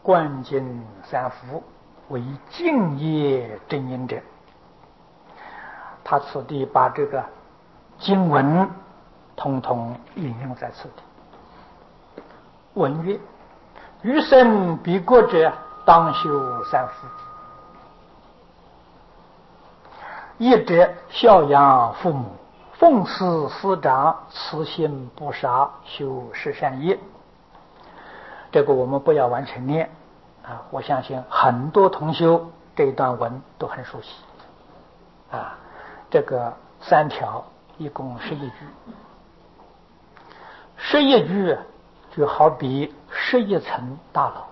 观经三福为敬业正因者，他此地把这个经文统统引用在此地。文曰：余生彼国者，当修三福。一者孝养父母，奉事师长，慈心不杀，修十善业。这个我们不要完全念啊，我相信很多同修这一段文都很熟悉啊。这个三条一共11句，11句就好比11层大楼，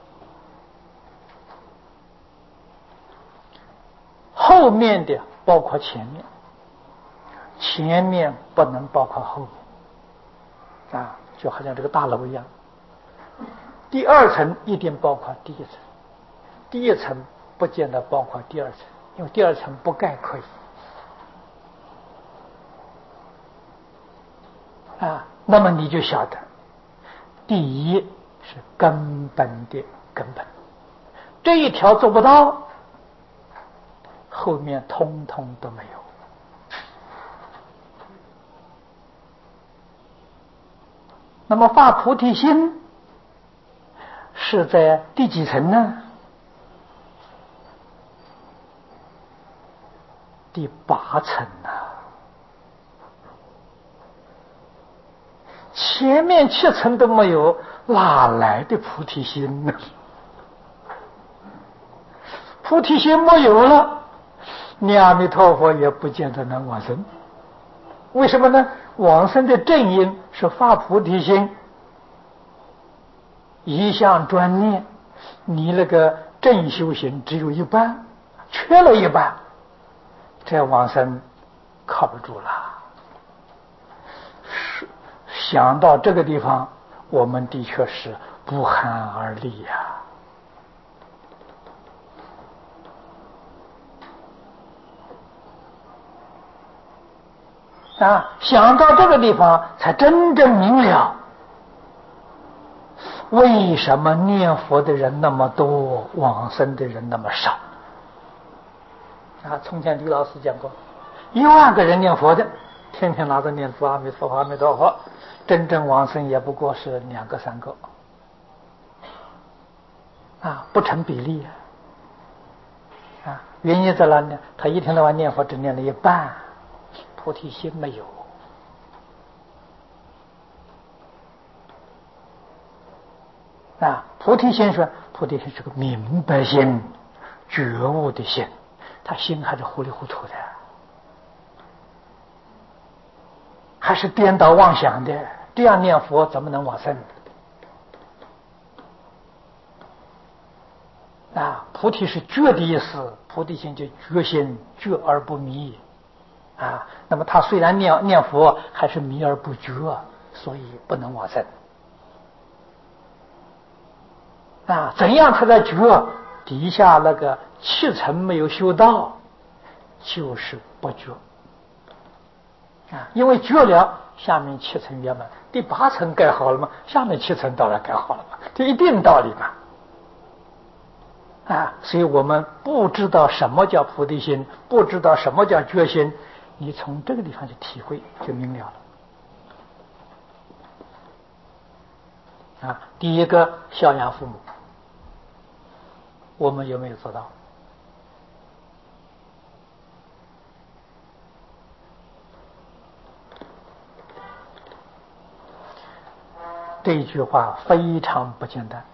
后面的包括前面，前面不能包括后面啊，就好像这个大楼一样。第二层一定包括第一层，第一层不见得包括第二层，因为第二层不盖可以啊。那么你就晓得，第一是根本的根本，这一条做不到，后面通通都没有。那么发菩提心是在第几层呢？第8层啊。前面7层都没有，哪来的菩提心呢？菩提心没有了，你阿弥陀佛也不见得能往生。为什么呢？往生的正因是发菩提心，一向专念，你那个正修行只有一半，缺了一半，这往生靠不住了。想到这个地方，我们的确是不寒而栗呀。想到这个地方，才真正明了为什么念佛的人那么多，往生的人那么少。从前李老师讲过，1万个人念佛的，天天拿着念佛阿弥陀佛阿弥陀佛，真正往生也不过是2个3个不成比例原因在哪呢？他一天到晚念佛只念了一半，菩提心没有菩提心是个明白心、觉悟的心，他心还是糊里糊涂的，还是颠倒妄想的，这样念佛怎么能往生菩提是觉的意思，菩提心就觉心，觉而不迷那么他虽然念佛，还是迷而不觉，所以不能往生怎样才在觉？底下那个7层没有修到，就是不觉因为觉了，下面7层圆满，第8层盖好了吗？下面7层当然盖好了嘛，这一定道理嘛所以我们不知道什么叫菩提心，不知道什么叫觉心，你从这个地方去体会就明了了第一个孝养父母，我们有没有做到？这一句话非常不简单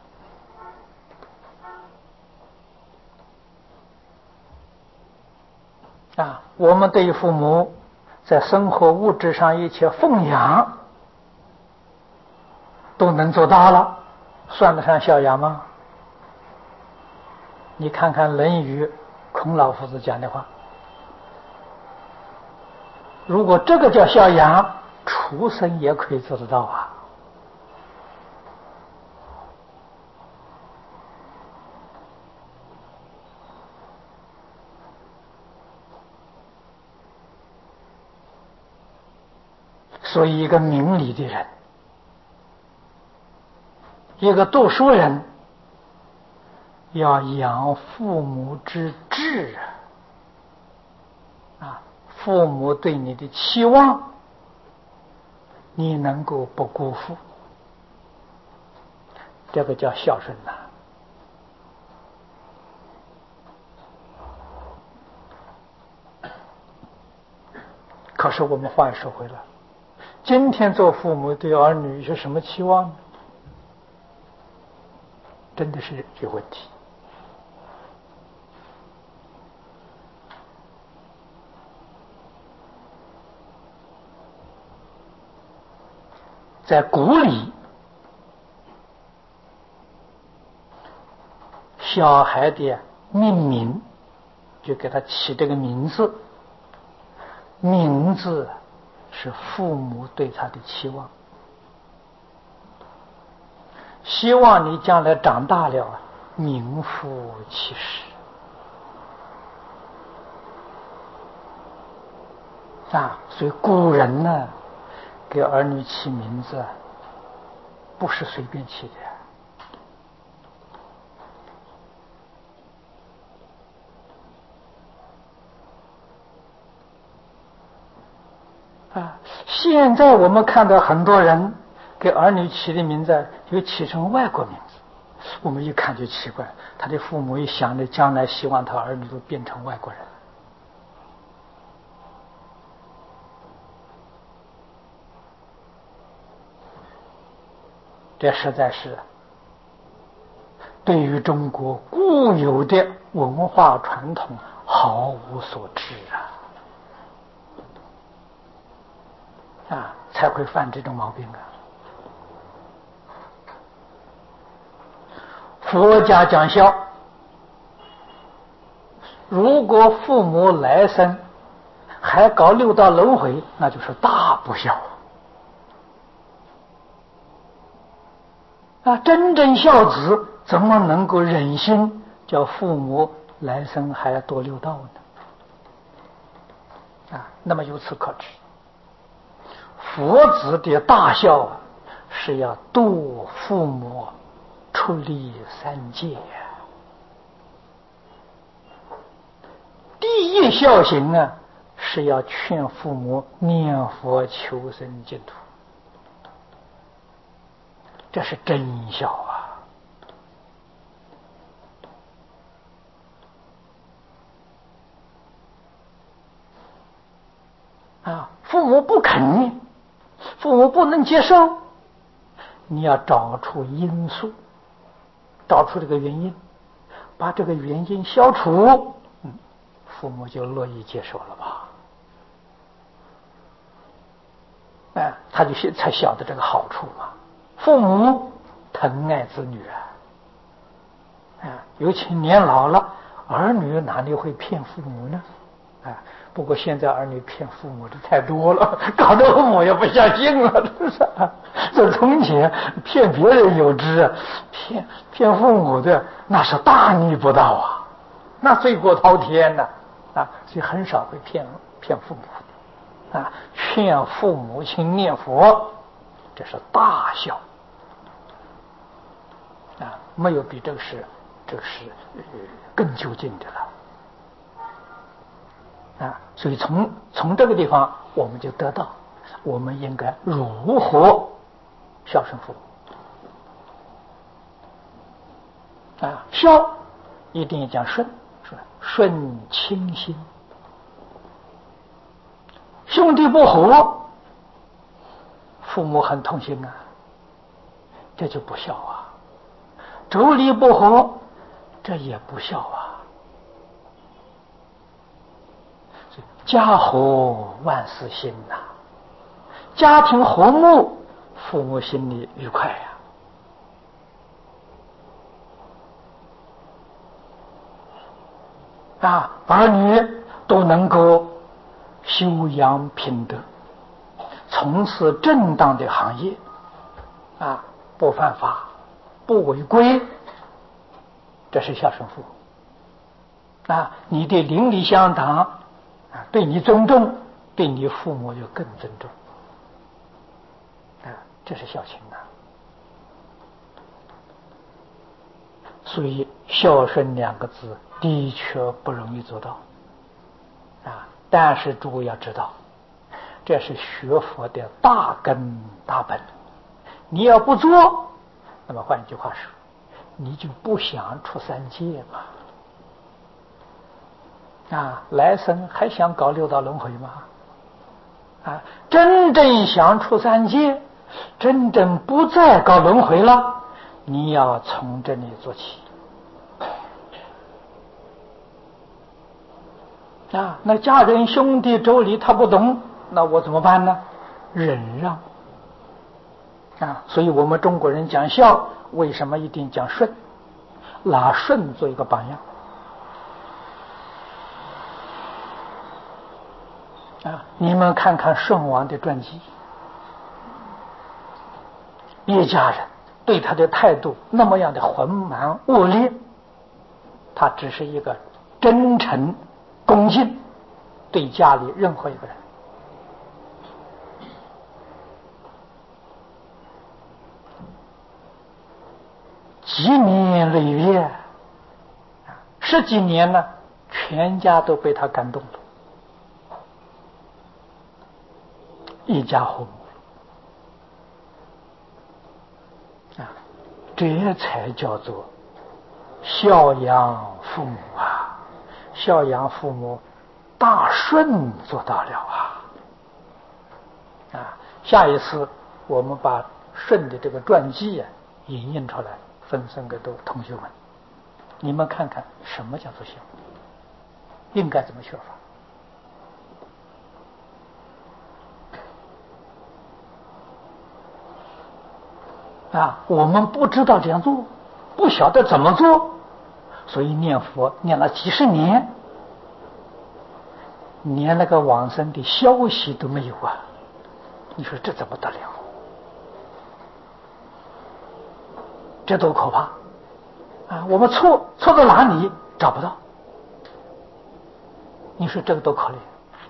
我们对于父母在生活物质上一切奉养都能做到了，算得上孝养吗？你看看《论语》孔老夫子讲的话，如果这个叫孝养，畜生也可以做得到所以一个明理的人，一个读书人， 要养父母之志啊！父母对你的期望，你能够不辜负，这个叫孝顺呐。可是我们话又说回来，今天做父母对儿女是什么期望呢？真的是有问题。在古里，小孩的命名就给他起这个名字，名字是父母对他的期望，希望你将来长大了名副其实啊。所以古人呢，给儿女起名字不是随便起的啊。现在我们看到很多人给儿女起的名字就起成外国名字，我们一看就奇怪，他的父母一想着将来希望他儿女都变成外国人，这实在是对于中国固有的文化传统毫无所知啊，才会犯这种毛病啊。佛家讲孝，如果父母来生还搞六道轮回，那就是大不孝啊！真正孝子怎么能够忍心叫父母来生还要堕六道呢？啊，那么由此可知，佛子的大孝是要度父母出离三界第一孝行啊，是要劝父母念佛求生净土，这是真孝啊！父母不肯念，父母不能接受，你要找出因素，找出这个原因，把这个原因消除，父母就乐意接受了吧？他就才晓得这个好处嘛。父母疼爱子女尤其年老了，儿女哪里会骗父母呢？不过现在儿女骗父母的太多了，搞得父母也不相信了，是不是？这从前骗别人有之，骗父母的那是大逆不道那罪过滔天所以很少会骗父母劝父母亲念佛，这是大孝没有比这个是更究竟的了所以从这个地方我们就得到我们应该如何孝顺父母孝一定要讲顺亲心，兄弟不和，父母很痛心这就不孝妯娌不和，这也不孝家和万事兴家庭和睦，父母心里愉快儿女都能够修养品德，从事正当的行业不犯法不违规，这是孝顺父母你的邻里乡党对你尊重，对你父母就更尊重这是孝亲所以孝顺两个字的确不容易做到但是诸位要知道，这是学佛的大根大本。你要不做，那么换句话说，你就不想出三界嘛来生还想搞六道轮回吗？真正想出三界，真正不再搞轮回了，你要从这里做起那家人兄弟妯娌他不懂，那我怎么办呢？忍让所以我们中国人讲孝，为什么一定讲顺？拿顺做一个榜样你们看看顺王的传记，一家人对他的态度那么样的横蛮恶劣，他只是一个真诚恭敬对家里任何一个人。几年累月十几年呢，全家都被他感动了，一家和睦这才叫做孝养父母孝养父母大顺做到了下一次我们把顺的这个传记引印出来，分送给同学们，你们看看什么叫做孝，应该怎么学法我们不知道这样做，不晓得怎么做，所以念佛念了几十年，连那个往生的消息都没有你说这怎么得了？这多可怕我们错到哪里找不到，你说这个多可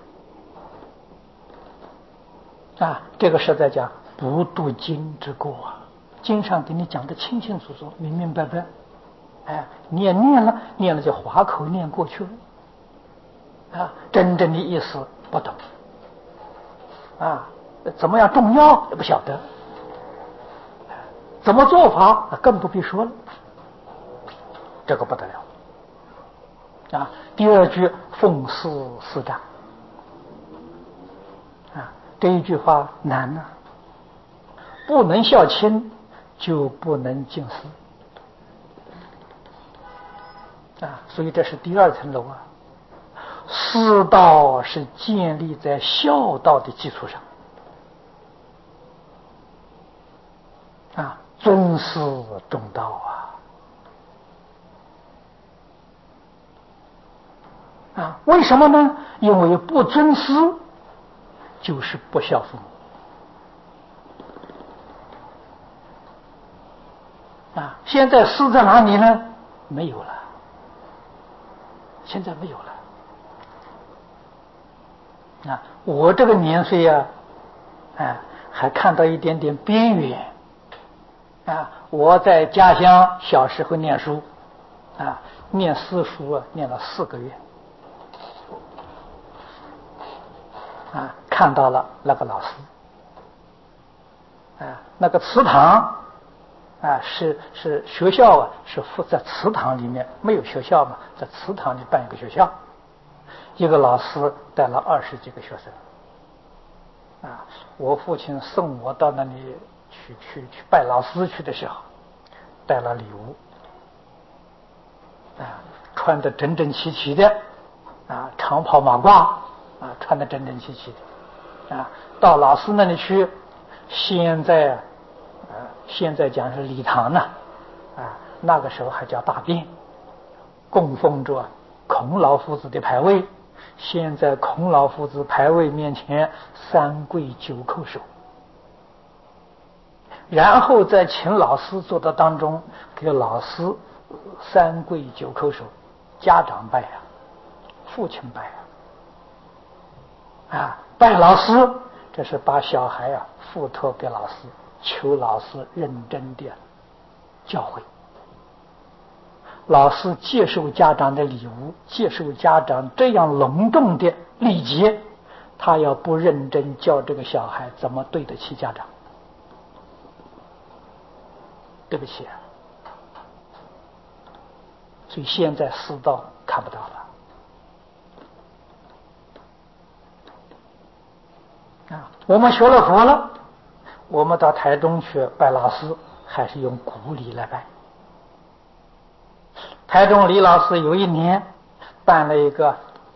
怜这个实在讲不读经之过经上给你讲的清清楚楚明明白白你也念了就划口念过去了真正的意思不懂怎么样重要也不晓得，怎么做法更不必说了，这个不得了第二句奉事师长这一句话难不能孝亲就不能敬师所以这是第二层楼师道是建立在孝道的基础上尊师重道为什么呢？因为不尊师就是不孝父母现在师在哪里呢？没有了，现在没有了我这个年岁还看到一点点边缘我在家乡小时候念书念私塾念了4个月看到了那个老师那个祠堂是学校是在祠堂里面，没有学校嘛，在祠堂里办一个学校，一个老师带了20几个学生我父亲送我到那里去拜老师去的时候，带了礼物穿得整整齐齐的长袍马褂穿得整整齐齐的到老师那里去，现在讲是礼堂呢那个时候还叫大殿，供奉着孔老夫子的牌位，现在孔老夫子牌位面前3跪9叩首，然后再请老师坐到当中，给老师3跪9叩首，家长拜父亲拜拜老师，这是把小孩付托给老师，求老师认真的教诲老师接受家长的礼物，接受家长这样隆重的礼节，他要不认真教这个小孩，怎么对得起家长？对不起啊！所以现在世道看不到了啊！我们学了佛了，我们到台中去拜老师，还是用古礼来拜。台中李老师有一年办了一个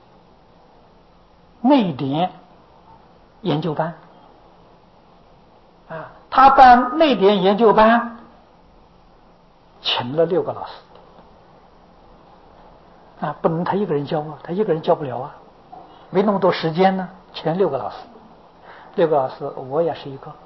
内典研究班啊，他办内典研究班，请了6个老师啊，不能他一个人教啊，他一个人教不了啊，没那么多时间呢，请6个老师，6个老师我也是一个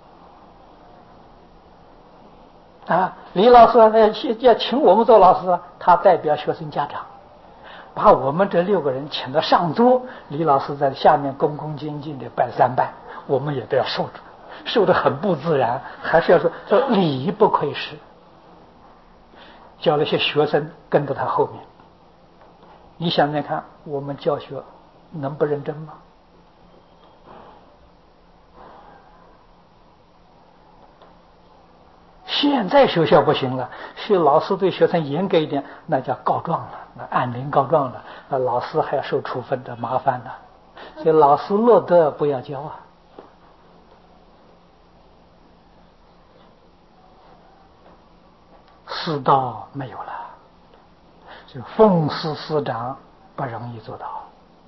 啊。李老师要请我们做老师，他代表学生家长，把我们这6个人请到上桌，李老师在下面恭恭敬敬的拜3拜，我们也都要受着，受得很不自然，还是要说礼仪不亏失。教了些学生跟着他后面，你想想看，我们教学能不认真吗？现在学校不行了，是老师对学生严格一点，那叫告状了，那按铃告状了，那老师还要受处分的，麻烦了。所以老师乐得不要教啊。世道没有了，就奉师师长不容易做到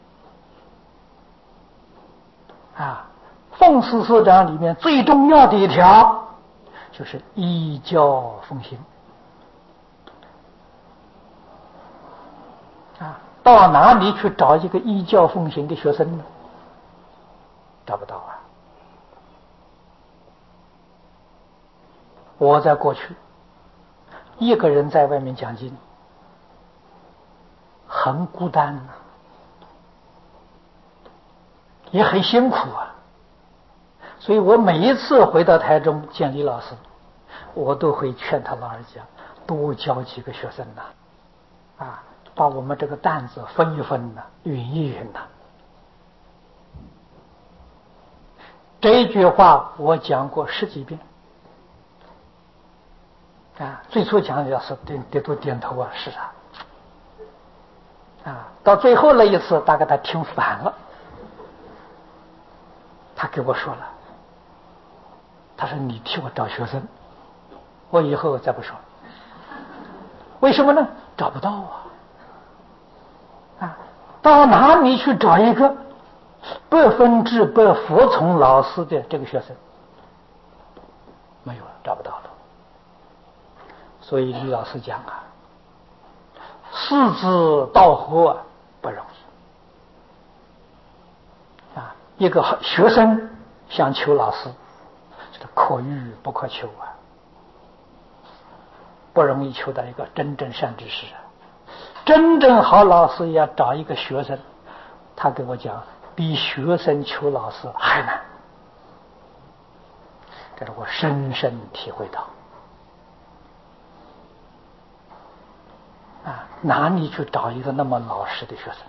啊。奉师师长里面最重要的一条就是依教奉行啊。到哪里去找一个依教奉行的学生呢？找不到啊。我在过去一个人在外面讲经，很孤单啊，也很辛苦啊。所以我每一次回到台中见李老师，我都会劝他老人家多教几个学生呐，啊，把我们这个担子分一分呐，匀一匀呐。这一句话我讲过10几遍啊，最初讲的是都点头啊，是啊，啊，到最后那一次大概他听烦了，他给我说了，他说你替我找学生，我以后再不说。为什么呢？找不到啊！到哪里去找一个100%不服从老师的这个学生？没有了，找不到了。所以李老师讲啊，师之道合不容易啊！一个学生想求老师，这可遇不可求啊，不容易求到一个真正善知识啊。真正好老师要找一个学生，他跟我讲，比学生求老师还难，这是我深深体会到啊。哪里去找一个那么老实的学生？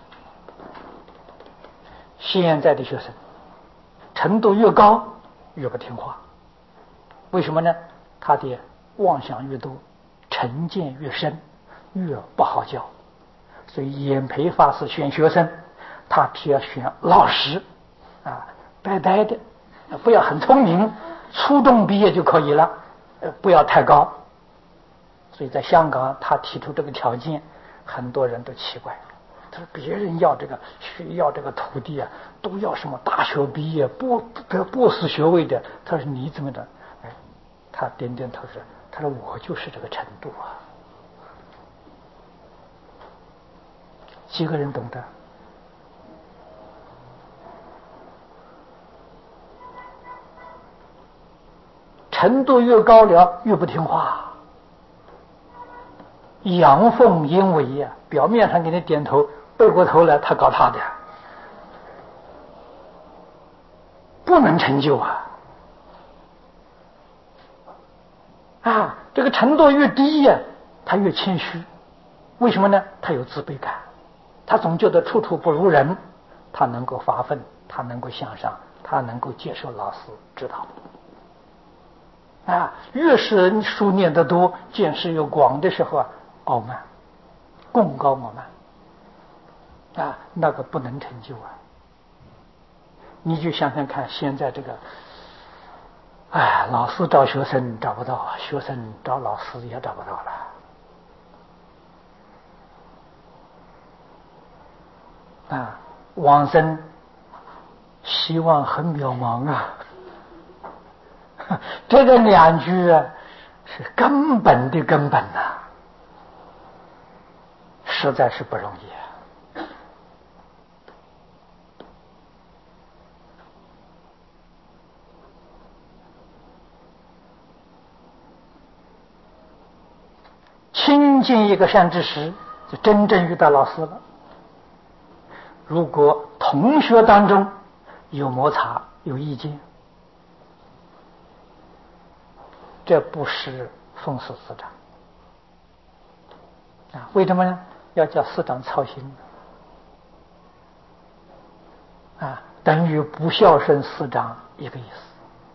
现在的学生程度越高越不听话，为什么呢？他的妄想越多，成见越深，越不好教。所以演培法师选学生，他只要选老实啊，呆呆的，不要很聪明，初中毕业就可以了，不要太高。所以在香港他提出这个条件，很多人都奇怪，他说别人要这个徒弟啊，都要什么大学毕业得博士学位的，他说你怎么的？哎，他点点头说，他说我就是这个程度啊。几个人懂得？程度越高了越不听话，阳奉阴违呀，表面上给你点头，背过头来他搞他的，不能成就啊！啊，这个程度越低呀，他越谦虚。 为什么呢？他有自卑感，他总觉得处处不如人，他能够发奋，他能够向上，他能够接受老师指导。越是书念得多，见识又广的时候傲慢，贡高傲慢，那个不能成就啊！你就想想看，现在这个，老师找学生找不到，学生找老师也找不到了。往生希望很渺茫啊！这个两句是根本的根本实在是不容易亲近一个善知识，就真正遇到老师了。如果同学当中有摩擦有意见，这不是奉事师长为什么呢？要叫师长操心等于不孝顺师长一个意思。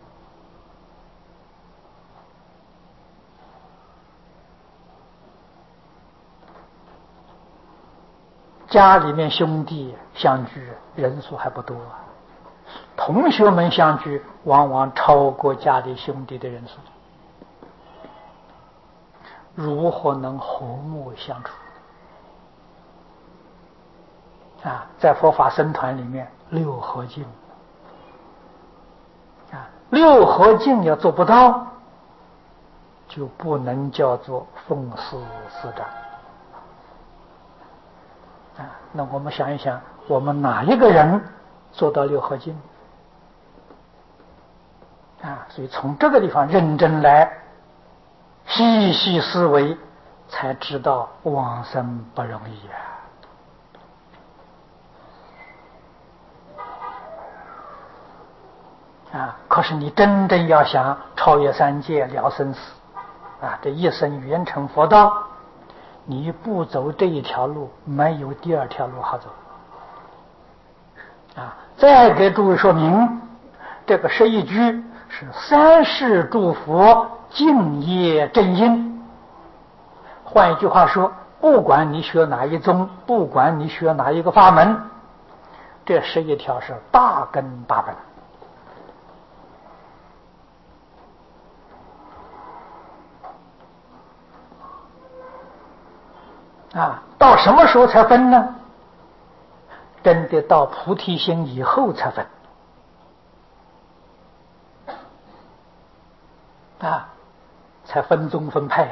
家里面兄弟相聚人数还不多同学们相聚往往超过家里兄弟的人数。如何能和睦相处在佛法僧团里面六合敬六合敬要做不到，就不能叫做奉事师长那我们想一想，我们哪一个人做到六合敬所以从这个地方认真来细细思维，才知道往生不容易可是你真正要想超越三界了生死这一生圆成佛道，你不走这一条路，没有第二条路好走再给诸位说明，这个11句是三世诸佛敬业正因。换一句话说，不管你学哪一宗，不管你学哪一个法门，这11条是大根大本到什么时候才分呢？真的到菩提心以后才分才分宗分派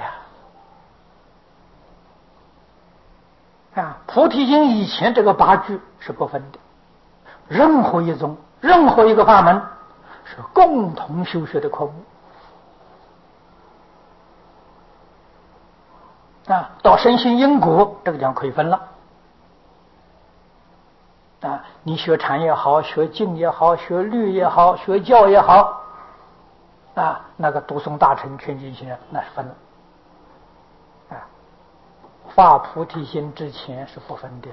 菩提心以前这个8句是不分的，任何一宗任何一个法门是共同修学的科目到深信因果这个讲可以分了你学禅也好，学净也好，学律也好，学教也好那个读诵大乘全经行那是分了发菩提心之前是不分的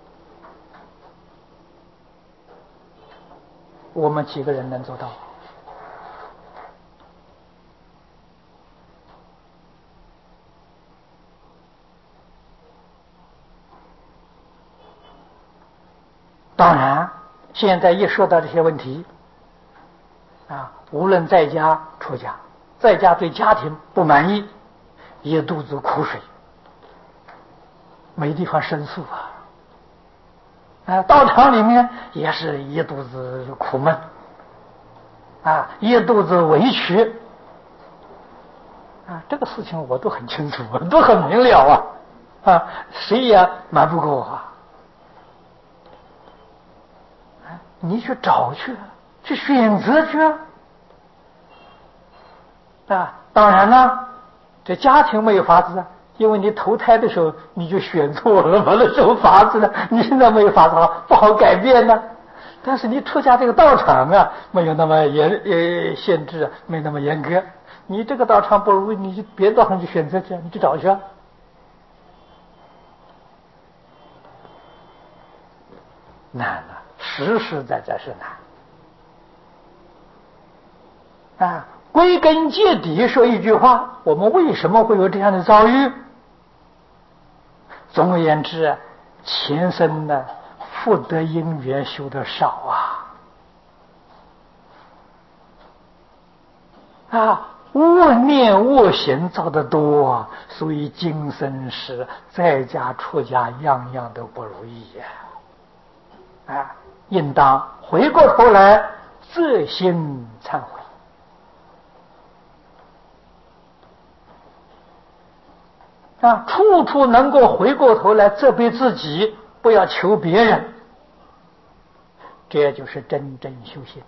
我们几个人能做到？当然现在一说到这些问题无论在家出家，在家对家庭不满意，一肚子苦水，没地方申诉道场里面也是一肚子苦闷一肚子委屈这个事情我都很清楚，我都很明了谁也瞒不过我你去找去选择去当然了，这家庭没有法子因为你投胎的时候你就选错了嘛，那什么法子呢？你现在没有法子不好改变呢。但是你出家这个道场没有那么限制没那么严格，你这个道场不如你别的道场去选择去，你去找去难了，实实在在是难啊！归根结底说一句话，我们为什么会有这样的遭遇？总而言之，前生呢福德因缘修得少恶念恶行造得多，所以今生时在家出家样样都不如意应当回过头来自心忏悔处处能够回过头来责备自己，不要求别人，这就是真正修行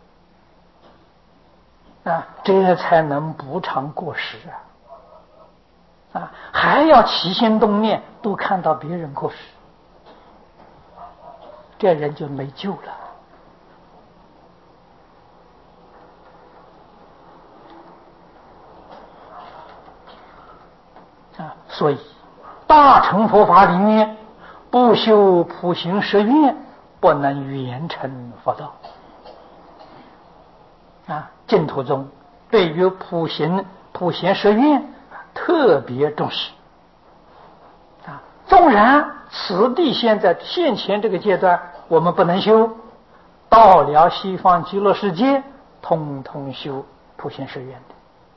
这才能补偿过失还要起心动念都看到别人过失，这人就没救了所以大乘佛法里面不修普行十愿，不能圆成佛道净土中对于普行十愿特别重视纵然此地现前这个阶段我们不能修，到了西方极乐世界通通修普行十愿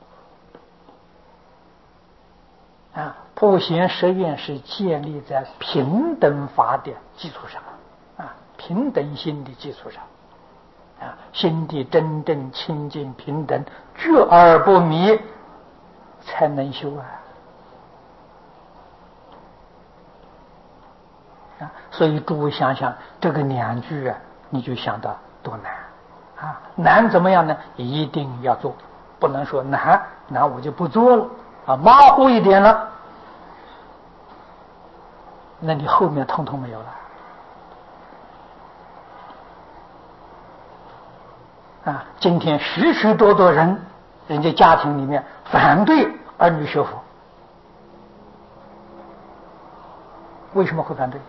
的普行十愿是建立在平等法的基础上平等心的基础上心地真正清净平等，觉而不迷，才能修所以诸位想想这个2句你就想到多难难怎么样呢？一定要做，不能说难我就不做了马虎一点了，那你后面通通没有了今天许许多多人家家庭里面反对儿女学佛，为什么会反对？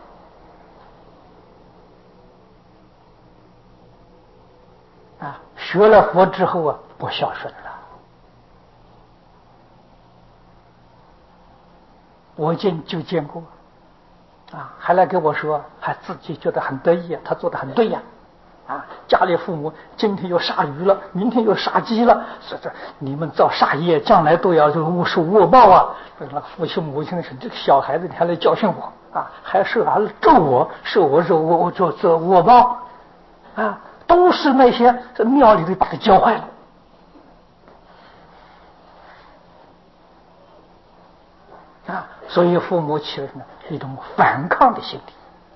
学了佛之后不孝顺了。我就见过还来跟我说，还自己觉得很得意他做得很对家里父母今天又杀鱼了，明天又杀鸡了，说这你们造杀业，将来都要受恶报父亲母亲说这个小孩子你还来教训我还是咒我，受我这恶报都是那些庙里的把他教坏了所以父母起了一种反抗的心理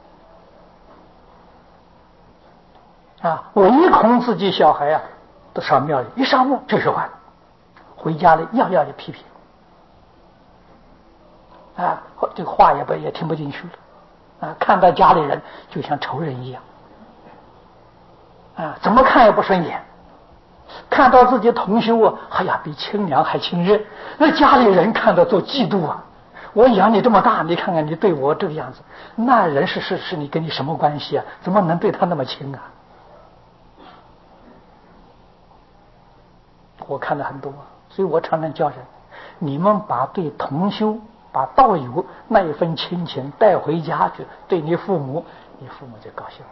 唯恐自己小孩都上庙里，一上庙就说话了，回家里样样的批评这个话也听不进去了看到家里人就像仇人一样怎么看也不顺眼，看到自己同修比亲娘还亲热，那家里人看到做嫉妒我养你这么大，你看看你对我这个样子，那人是你跟你什么关系怎么能对他那么亲我看了很多所以我常常教人，你们把对同修把道友那一份亲情带回家去，对你父母，你父母就高兴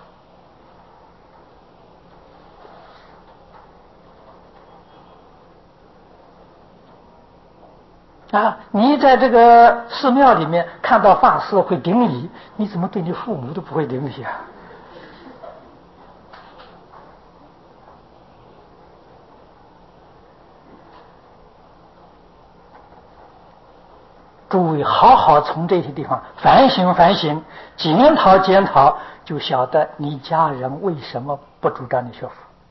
你在这个寺庙里面看到法师会顶礼，你怎么对你父母都不会顶礼诸位好好从这些地方反省反省，检讨检讨，就晓得你家人为什么不主张你学佛，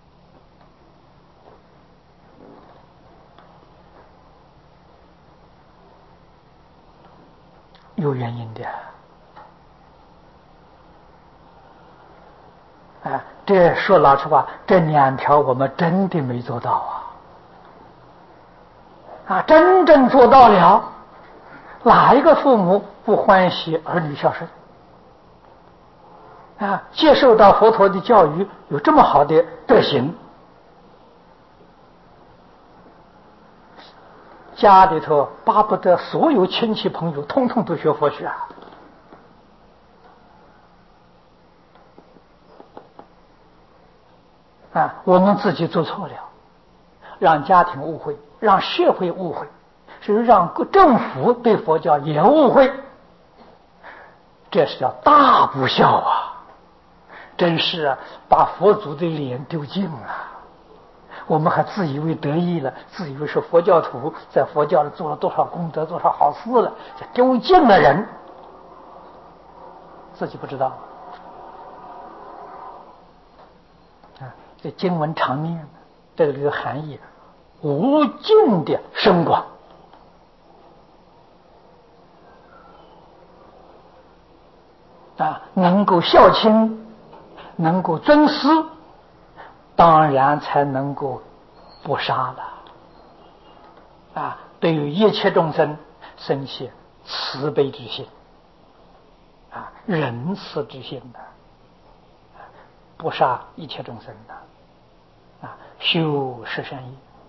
有原因的这说老实话，这2条我们真的没做到真正做到了，哪一个父母不欢喜儿女孝顺接受到佛陀的教育，有这么好的德行，家里头巴不得所有亲戚朋友通通都学佛学我们自己做错了，让家庭误会，让社会误会，甚至让政府对佛教也误会，这是叫大不孝啊！真是把佛祖的脸丢尽了。我们还自以为得意了，自以为是佛教徒，在佛教里做了多少功德，多少好事了，就丢尽了人，自己不知道。这经文常念，这个里的含义无尽的深广能够孝亲，能够尊师，当然才能够不杀了对于一切众生生起慈悲之心仁慈之心不杀一切众生修十善业。